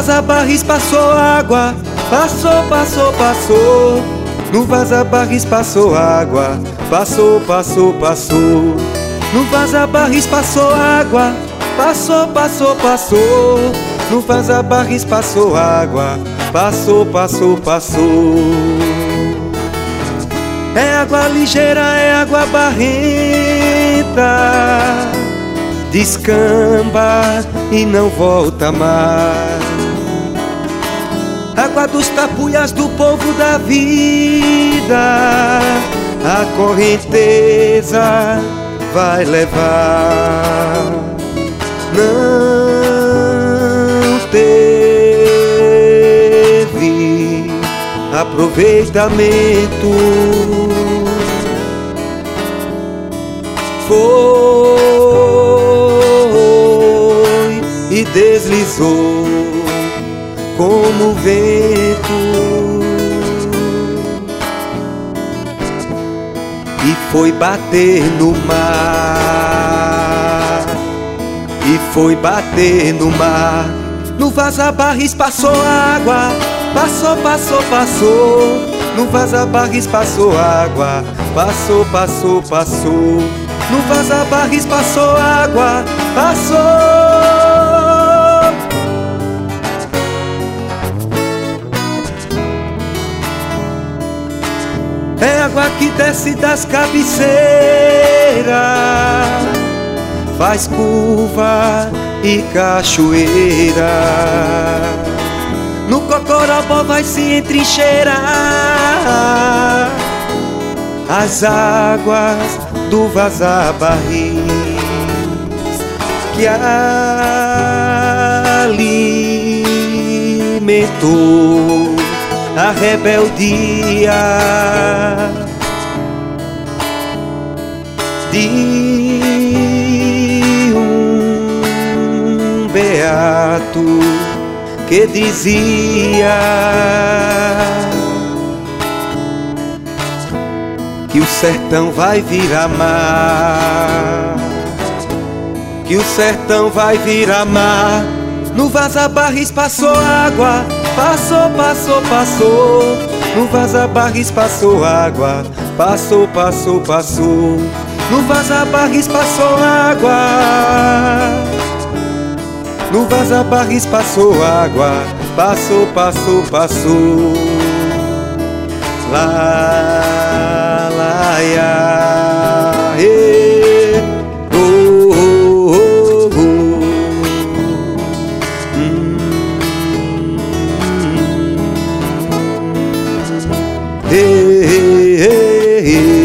vaza-barris passou água, passou, passou, passou. No vaza-barris passou água, passou, passou, passou. No vaza-barris passou água, passou, passou, passou. No vaza-barris passou água, passou, passou, passou. É água ligeira, é água barrenta, descamba e não volta mais. Água dos tapuias do povo da vida, a correnteza vai levar. Não teve aproveitamento, foi e deslizou como o vento, e foi bater no mar, e foi bater no mar. No vaza-barris passou água, passou, passou, passou. No vaza-barris passou água, passou, passou, passou. No vaza-barris passou água, passou. É água que desce das cabeceiras, faz curva e cachoeira. No Cocorobó vai se entrincheirar as águas do vaza-barris que alimentou a rebeldia de um beato que dizia que o sertão vai virar mar, que o sertão vai virar mar. No vaza-barris passou água, passou, passou, passou. No vaza-barris passou água, passou, passou, passou. No vaza-barris passou água, no vaza-barris passou água, passou, passou, passou. Lá, lá, ia, oh, oh, oh, oh. Hey, hey, hey, hey.